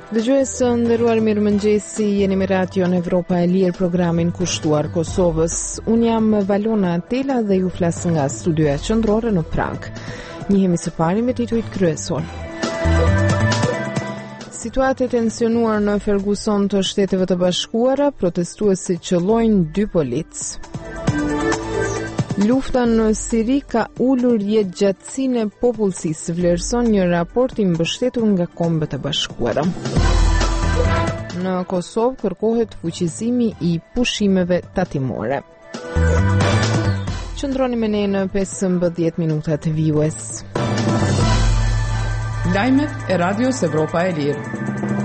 Dëgjues të nderuar, mirëmëngjesi, jeni me Radio Evropa e Lirë, programin kushtuar Kosovës. Unë jam Valona Tela dhe ju flas nga studioja qendrore në Prag. Njihemi së pari me titujt kryesor. Situatë e tensionuar në Ferguson të Shteteve të Bashkuara, protestuesit qellojnë 2 policë. Lufta në Siri ka ulur jetëgjatësinë e popullsisë, vlerëson një raport i mbështetur nga Kombet e Bashkuara. Në Kosovë kërkohet fuqizimi i pushimeve tatimore. Qëndroni me ne në 15 minutat vijues. Lajmet e Radios Evropa e Lirë.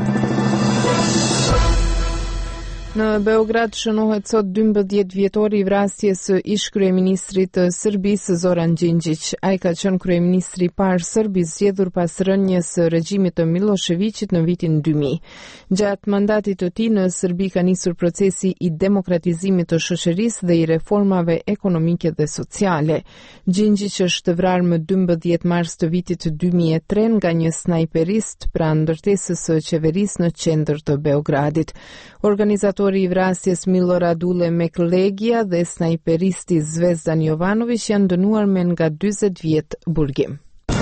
Në Beograd shënohet sot 12 vjetori i vrasjes së ish-kryeministrit të Serbisë Zoran Đinđić. Ai ka qenë kryeministri i parë serb i zgjedhur pas rënies së regjimit të Miloševićit në vitin 2000. Gjatë mandatit të tij në Serbi ka nisur procesi i demokratizimit të shoqërisë dhe i reformave ekonomike dhe sociale. Đinđić është vrarë më 12 mars të vitit 2003 nga një snajperist pranë ndërtesës së qeverisë në qendër të Beogradit. Organizatori i vrasjes Milorad Meklegia dhe snajperisti Zvezdan Jovanović janë dënuar me nga 40 vjet burgim.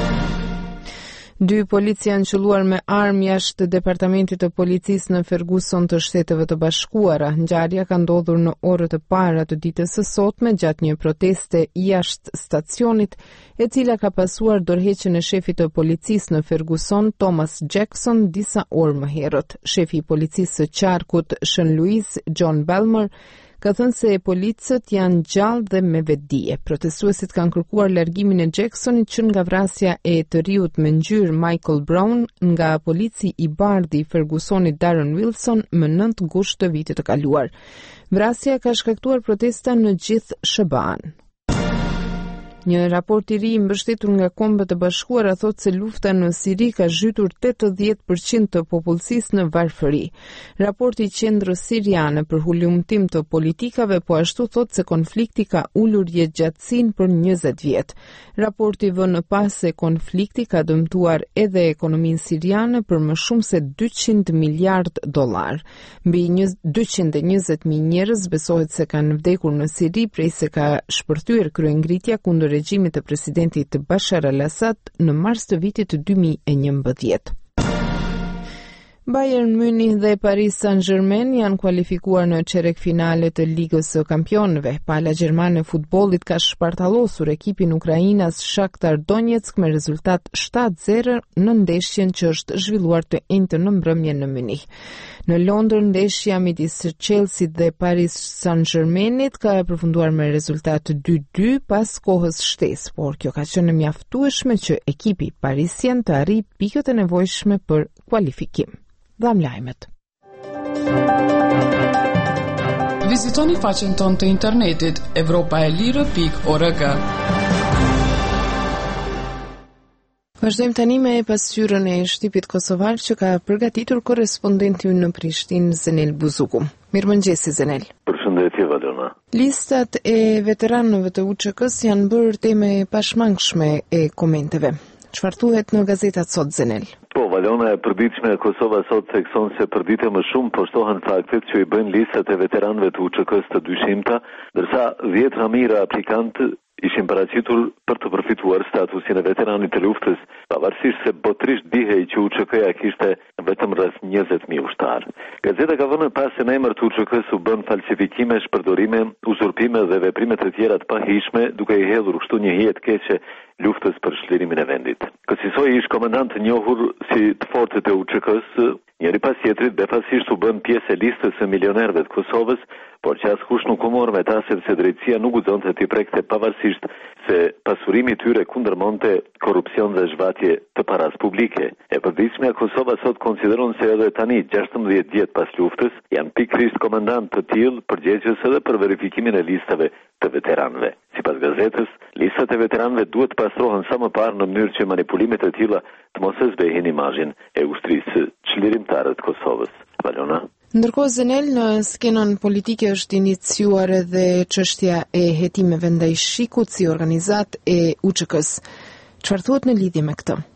2 policia janë qelluar me armë jashtë departamentit të policisë në Ferguson të Shteteve të Bashkuara. Ngjarja ka ndodhur në orët e para të ditës së sotme gjatë një proteste jashtë stacionit, e cila ka pasuar dorëheqjen e shefit të policisë në Ferguson, Thomas Jackson, disa orë më herët. Shefi i policisë së qarkut Shën Louis, John Belmer, ka thënë se policët janë gjallë dhe me vetdije. Protestuesit kanë kërkuar largimin e Jacksonit që nga vrasja e të riut me ngjyrë Michael Brown nga polici i bardhi i Fergusonit Darren Wilson më 9 gusht të vitit të kaluar. Vrasja ka shkaktuar protesta në gjithë SHBA-n. Një raport i ri i mbështetur nga Kombet e Bashkuara thotë se lufta në Siri ka zhytur 80% të popullsisë në varfëri. Raporti i qendrës siriane për hulumtim të politikave po ashtu thotë se konflikti ka ulur jetëgjatësinë për 20 vjet. Raporti vën në pas se konflikti ka dëmtuar edhe ekonominë siriane për më shumë se $200 miliard. Mbi 220.000 njerëz besohet se kanë vdekur në Siri prej se ka shpërthyer kryengritja kundër regjimit të presidentit Bashar al-Assad në mars të vitit 2011. Bayern Munich dhe Paris Saint-Germain janë kualifikuar në çerek finale të Ligës së Kampionëve. Pala gjermane e futbollit ka shpartallosur ekipin ukrainas Shakhtar Donetsk me rezultat 7-0 në ndeshjen që është zhvilluar të njëjtën në mbrëmje në Munich. Në Londër, ndeshja midis Chelsea dhe Paris Saint-Germainit ka përfunduar me rezultat 2-2 pas kohës shtesë, por kjo ka qenë mjaftueshme që ekipi parisien të arrijë pikët e nevojshme për kualifikim. Dham lajmet. Vizitoni faqen tonë të internetit evropaelire.org. Vazhdojmë tani me pasqyrën e shtypit kosovar që ka përgatitur korrespondenti ynë në Prishtinë, Zenel Buzuku. Mirëmëngjesi, Zenel. Përshëndetje, Valona. Listat e veteranëve të UÇK-s janë bërë temë e pashmangshme e komenteve. Çfarë thuhet në gazetat sot, Zenel? Po, Valona, e përditshme e Kosova sot thekson se për ditë më shumë poshtohen faktet që i bëjnë listat e veteranëve të UÇK-s të dyshimta, ndërsa 10 mira aplikantë ishin paraqitur për të përfituar statusin e veteranit të luftës, pavarësisht se botërisht dihej që UÇK-ja kishte vetëm rreth 20.000 ushtarë. Gazeta ka vënë pas se në emër të UÇK-s u bën falsifikime, shpërdorime, uzurpime dhe veprime të tjera të pahishme, duke i hedhur kështu një hije të keqe luftës për shlirimin e vendit. Kësaj ish komandant të njohur si të fortët e UÇK-s, njëri pas tjetrit befasisht u bën pjesë e listës së milionerëve të Kosovës, por që askush nuk u mor me ta sepse drejtësia nuk guxonte t'i prekte pavarësisht se pasurimi i tyre kundërmonte korrupsion dhe zhvatje të paras publike. E përditshmja Kosova sot konsideron se edhe tani 16 vjet pas luftës janë pikërisht komandant të tillë përgjegjës edhe për verifikimin e listave të veteranëve. Sipas gazetës, listat e veteranëve duhet të pastrohen sa më parë në mënyrë që manipulimet e tilla të mos e zbehin imazhin e ushtrisë çlirimtare të Kosovës. Valona. Ndërkohë, Zenel, në skenën politike është iniciuar edhe çështja e hetimeve ndaj Shikut si organizat e UÇK-s. Çfarë thuhet në lidhje me këtë?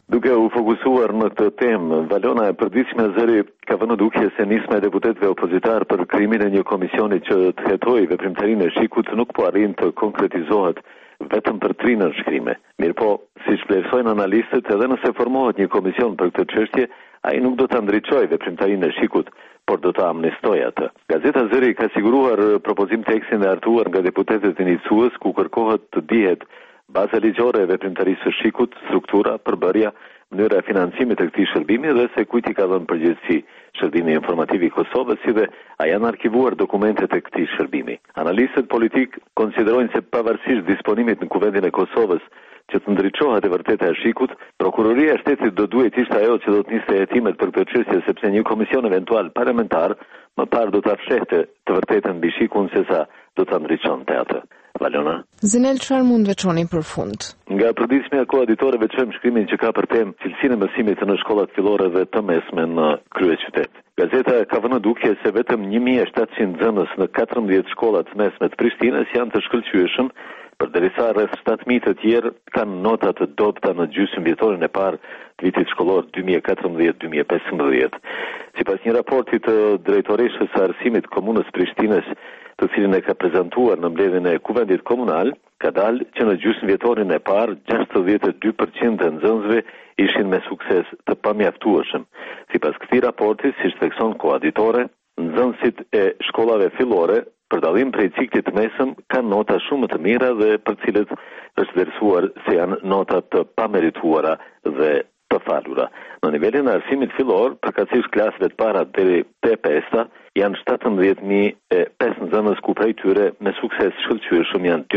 Duke u fokusuar në këtë temë, Valona e përditshme zëri ka vënë dukje se nisma e deputetëve opozitar për krijimin e një komisioni që të hetojë veprimtarinë e Shikut nuk po arrin të konkretizohet vetëm për 3 nënshkrime. Mirpo, siç vlerësojnë analistët, edhe nëse formohet një komision për këtë çështje, ai nuk do ta ndriçojë veprimtarinë e Shikut, por do ta amnistojë atë. Gazeta Zëri ka siguruar propozim tekstin e hartuar nga deputetët iniciues ku kërkohet të dihet baza ligjore e veprimtarisë së Shikut, struktura, përbërja, mënyra e financimit të këtij shërbimi dhe se kujt i ka dhënë përgjegjësi Shërbimi Informativ i Kosovës, si dhe a janë arkivuar dokumentet e këtij shërbimi. Analistët politik konsiderojnë se pavarësisht disponimit në Kuvendin e Kosovës që të ndriçohet e vërteta e Shikut, prokuroria e shtetit do duhet ishte ajo që do të niste hetimet për këtë çështje, sepse një komision eventual parlamentar më parë do ta fshehte të vërtetën mbi Shikun sesa do ta ndriçonte atë. Valona. Zinel, çfarë mund veçoni për fund? Nga përditshmja koauditorëve veçojmë shkrimin që ka për temë cilësinë e mësimit në shkollat fillore dhe të mesme në kryeqytet. Gazeta ka vënë dukje se vetëm 1700 nxënës në 14 shkollat të mesme të Prishtinës janë të shkëlqyeshëm, përderisa rreth 7000 të tjerë kanë nota të dobta në gjysmëvjetorin e parë të vitit shkollor 2014-2015. Sipas një raporti të drejtoreshës së arsimit komunës Prishtinës, të cilin e ka prezantuar në mbledhjen e Kuvendit Komunal, ka dalë që në gjysmëvjetorin e parë 62% e nxënësve ishin me sukses të pamjaftueshëm. Sipas këtij raporti, siç thekson koauditore, nxënësit e shkollave fillore për dallim prej ciklit të mesëm kanë nota shumë të mira dhe për cilët është vlerësuar se janë nota të pamerituara dhe të falura. Në nivelin e arsimit fillor, përkatësisht klasëve të para deri te 5-ta, janë 17.005 nxënës ku prej tyre me sukses shkëlqyeshëm janë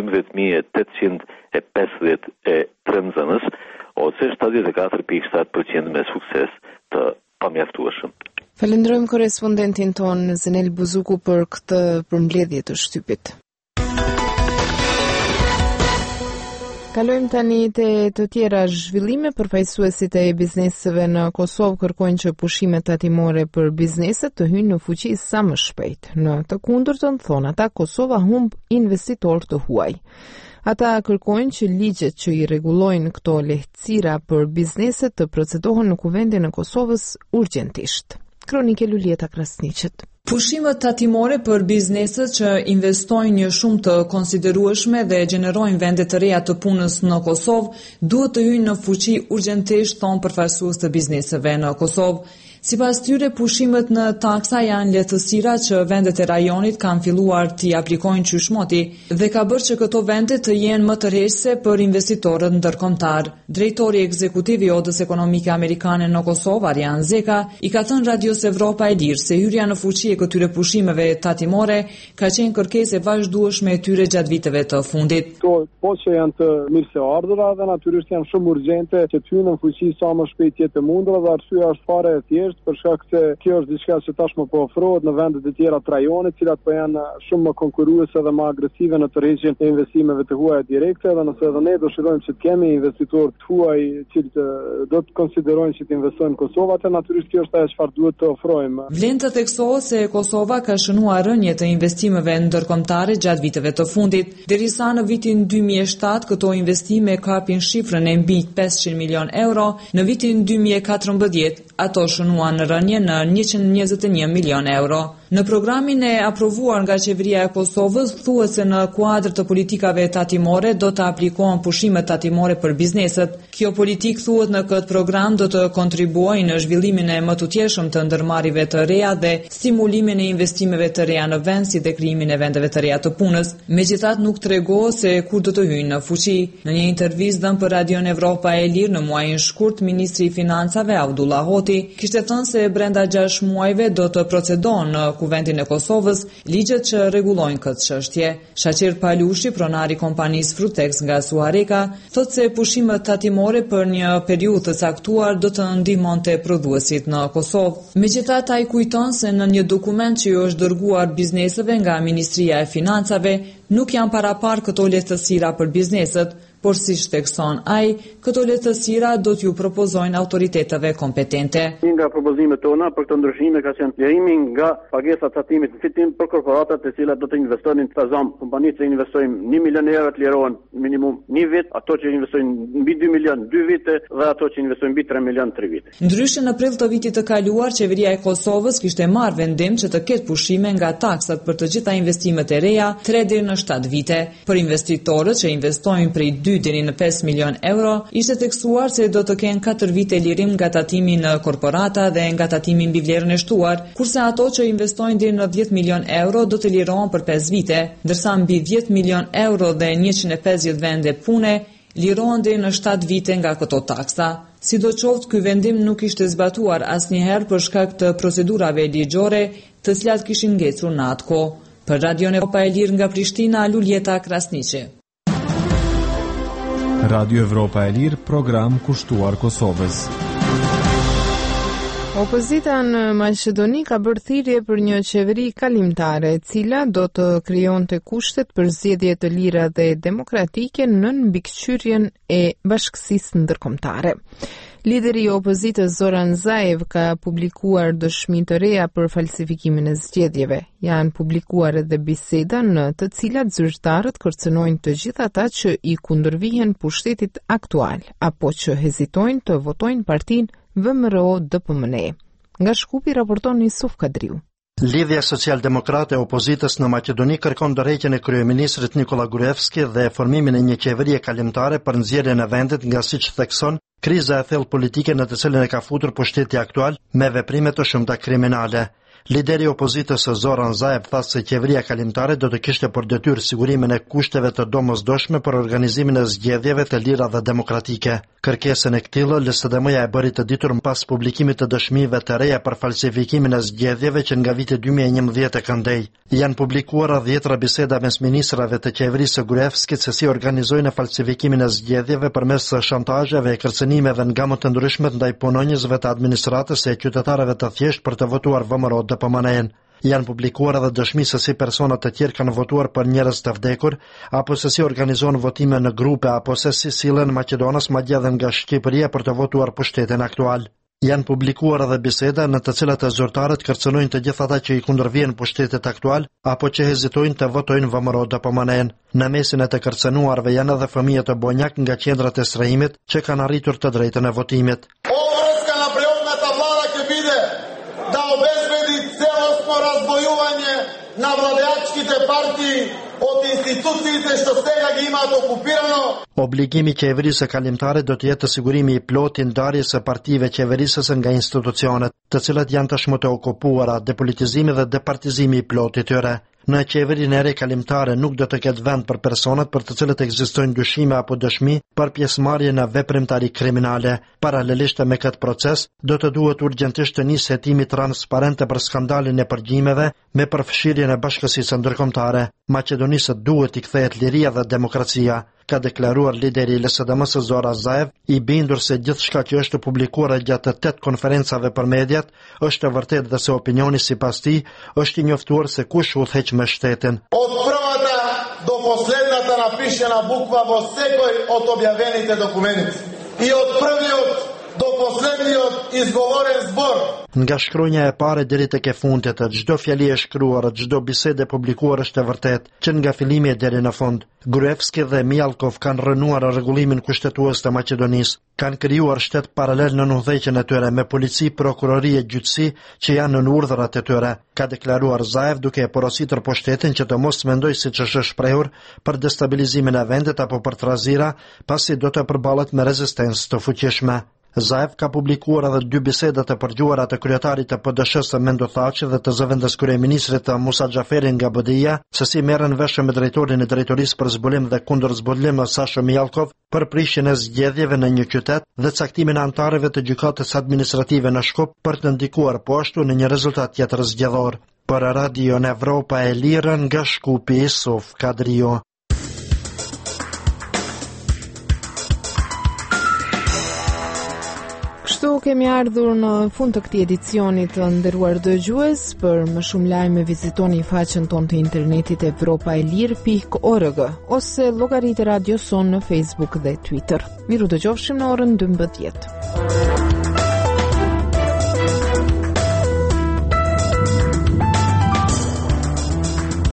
12.853 nxënës, ose 74.7% me sukses të pamjaftueshëm. Falenderojmë korespondentin ton Zinel Buzuku për këtë përmbledhje të shtypit. Kalojmë tani te të tjera zhvillime. Përfaqësuesit e bizneseve në Kosovë kërkojnë që pushimet tatimore për bizneset të hyjnë në fuqi sa më shpejt. Në të kundërtën, thonë ata, Kosova humb investitor të huaj. Ata kërkojnë që ligjet që i rregullojnë këto lehtësira për bizneset të procedohen në Kuvendin e Kosovës urgjentisht. Kronike Lulieta Krasniqet. Pushimet tatimore për bizneset që investojnë një shumë të konsiderueshme dhe gjenerojnë vende të reja të punës në Kosovë duhet të hyjnë në fuqi urgjentisht, thonë përfaqësues të bizneseve në Kosovë. Sipas tyre, pushimet në taksa janë lehtësira që vendet e rajonit kanë filluar t'i aplikojnë qyshmoti dhe ka bërë që këto vende të jenë më tërheqëse për investitorët ndërkombëtar. Drejtori ekzekutiv i Odës Ekonomike Amerikane në Kosovë, Arjan Zeka, i ka thënë Radios Evropa e Lirë se hyrja në fuqi e këtyre pushimeve tatimore ka qenë kërkesë e vazhdueshme e tyre gjatë viteve të fundit. Po që janë të mirë se ardhura dhe natyrisht janë shumë urgjente që të hyjnë në fuqi sa më shpejt jetë e mundur dhe arsyeja është fare e thjeshtë për shkak se kjo është diçka që tashmë po ofrohet në vendet e tjera të rajonit, cilat po janë shumë më konkurruese dhe më agresive në tërheqjen e investimeve të huaja direkte, dhe nëse edhe ne dëshirojmë që të kemi investitorë të huaj që do të konsiderojnë që të investojnë në Kosovë, atë natyrisht kjo është ajo çfarë duhet të ofrojmë. Vlen të theksohet se Kosova ka shënuar rënje të investimeve ndërkombëtare gjatë viteve të fundit, derisa në vitin 2007 këto investime kapin shifrën e mbi 500 milion euro, në vitin 2014 ato shënuan në rënje në 121 milion euro. Në programin e aprovuar nga qeveria e Kosovës thuhet se në kuadër të politikave tatimore do të aplikohen pushimet tatimore për bizneset. Kjo politik, thuhet në këtë program, do të kontribuojë në zhvillimin e më të tjeshëm të ndërmarrjeve të reja dhe stimulimin e investimeve të reja në vend, si dhe krijimin e vendeve të reja të punës. Megjithatë, nuk tregohet se kur do të hyjnë në fuqi. Në një intervistë dhënë për Radion Evropa e Lirë në muajin shkurt, ministri i financave Abdullah Hoti kishte thënë se brenda 6 muajve do të procedohen në Kuvendin e Kosovës ligjet që rregullojnë këtë çështje. Shaqir Palushi, pronari i kompanisë Frutex nga Suareka, thotë se pushimet tatimore për një periudhë të caktuar do të ndihmonte prodhuesit në Kosovë. Megjithatë, ai kujton se në një dokument që i është dërguar bizneseve nga Ministria e Financave nuk janë parapar këto lehtësira për bizneset. por siç thekson ai, këto lehtësira do t'ju propozojnë autoriteteve kompetente. Një nga propozimet tona për këtë ndryshime ka qenë lirimi nga pagesa catimit në fitim për korporatat të cilat do të investojnë në Tazam, kompanitë që investojnë 1 milion euro të lirohen minimum 1 vit, ato që investojnë mbi 2 milion 2 vite dhe ato që investojnë mbi 3 milion 3 vite. Ndryshe në prill të vitit të kaluar, qeveria e Kosovës kishte marrë vendim që të ketë pushime nga taksat për të gjitha investimet e reja 3 deri në 7 vite. Për investitorët që investojnë prej 2 deri në 5 milion euro, ishte theksuar se do të kenë 4 vite lirim nga tatimi në korporata dhe nga tatimi mbi vlerën e shtuar, kurse ato që investojnë deri në 10 milion euro do të lirohen për 5 vite, ndërsa mbi 10 milion euro dhe 150 vende pune lirohen deri në 7 vite nga këto taksa. Sidoqoftë, ky vendim nuk ishte zbatuar asnjëherë për shkak të procedurave ligjore, të cilat kishin ngecur në atë kohë. Për Radio Evropa e Lirë nga Prishtina, Luljeta Krasniqi. Radio Evropa e Lirë, program kushtuar Kosovës. Opozita në Maqedoni ka bërë thirrje për një qeveri kalimtare, e cila do të krijonte kushtet për zgjedhje të lira dhe demokratike në mbikëqyrjen e bashkësisë ndërkombëtare. Lideri i opozitës Zoran Zaev ka publikuar dëshmi të reja për falsifikimin e zgjedhjeve. Janë publikuar edhe biseda në të cilat zyrtarët kërcënojnë të gjithë ata që i kundërvihen pushtetit aktual apo që hezitojnë të votojnë partinë VMRO-DPMNE. Nga Shkupi raporton Yusuf Kadriu. Lidhja Social-Demokrate e opozitës në Maqedoni kërkon ndërheqjen e kryeministrit Nikola Gruevski dhe formimin e një qeverie kalimtare për nxjerrjen e vendit nga siç thekson kriza e thellë politike në të cilën e ka futur pushteti aktual me veprime të shumta kriminale. Lideri i opozitës Zoran Zaev tha se qeveria kalimtare do të kishte për detyrë sigurimin e kushteve të domosdoshme për organizimin e zgjedhjeve të lira dhe demokratike. Kërkesën e këtillë LSDM-ja e bëri të ditur pas publikimit të dëshmive të reja për falsifikimin e zgjedhjeve që nga viti 2011 e këndej. Janë publikuar 10 biseda mes ministrave të qeverisë së Gruevskit se si organizojnë falsifikimin e zgjedhjeve përmes shantazheve e kërcënimeve nga më të ndryshmet ndaj punonjësve të administratës e qytetarëve të thjeshtë për të votuar VMRO-DPMNE. Janë publikuar edhe dëshmi se si personat të tjerë kanë votuar për njerëz të vdekur, apo se si organizohen votime në grupe, apo se si sillen maqedonës madje edhe nga Shqipëria për të votuar pushtetin aktual. Janë publikuar edhe biseda në të cilat zyrtarët kërcënojnë të gjithë ata që i kundërvijnë pushtetit aktual apo që hezitojnë të votojnë VMRO-DPMNE. Në mesin e të kërcënuarve janë edhe fëmijët e bonjak nga qendrat e strehimit që kanë arritur të drejtën e votimit. Da obezbedi celostno razbojuvanje na vladajačkite partiji od institucijite što stega gi imate okupirano. Obligimi i qeverisë kalimtare do të jetë sigurimi i plotë i ndarjes së partive qeverisëse nga institucionet, të cilat janë tashmë të okupuara, depolitizimi dhe departizimi i plotë i tyre. Në qeverinë e re kalimtare nuk do të ketë vend për personat për të cilët ekzistojnë dyshime apo dëshmi për pjesëmarrje në veprimtari kriminale. Paralelisht me këtë proces, do të duhet urgjentisht të nisë hetimi transparente për skandalin e përgjimeve me përfshirjen e bashkësisë ndërkombëtare. Maqedonisë duhet i kthehet liria dhe demokracia, ka deklaruar lideri i LSDM-së Zoran Zaev, i bindur se gjithçka që është publikuar gjatë 8 konferencave për mediat është e vërtetë dhe se opinioni sipas tij është i njoftuar se kush udhëheq me shtetin. Od prvata do poslednata napišena bukva vo sekoj od objavljenih dokumentit. I od prviot do posledniot izgovoren zbor. Nga shkronja e parë deri tek e fundit, çdo fjali e shkruar, çdo bisedë e publikuar është e vërtetë, që nga fillimi deri në fund. Gruevski dhe Mjalkov kanë rënuar rregullimin kushtetues të Maqedonisë, kanë krijuar shtet paralel në udhëheqjen e tyre me polici, prokurori e gjyqësi që janë në urdhrat e tyre, ka deklaruar Zaev duke e porositur pushtetin që të mos mendoj siç është shprehur për destabilizimin e vendit apo për trazira, pasi do të përballet me rezistencë të fuqishme. Zaev ka publikuar edhe 2 biseda të përgjuara të kryetarit të PDSH-së Mendo Thaçi dhe të zëvendës kryeministrit Musa Xhaferi nga BDI-ja, se si merren veshë me drejtorin e drejtorisë për zbulim dhe kundër zbulim Sasho Mjalkov për prishjen e zgjedhjeve në një qytet dhe caktimin e anëtarëve të gjykatës administrative në Shkup për të ndikuar po ashtu në një rezultat tjetër zgjedhor. Për Radio Evropa e Lirë nga Shkupi, Yusuf Kadriu. Kështu Kështu kemi ardhur në fund të këtij edicioni të nderuar dëgjues. Për më shumë lajme vizitoni faqen tonë të internetit evropaelir.org ose llogaritë Radio Son në Facebook dhe Twitter. Miru dëgjofshim në orën 12.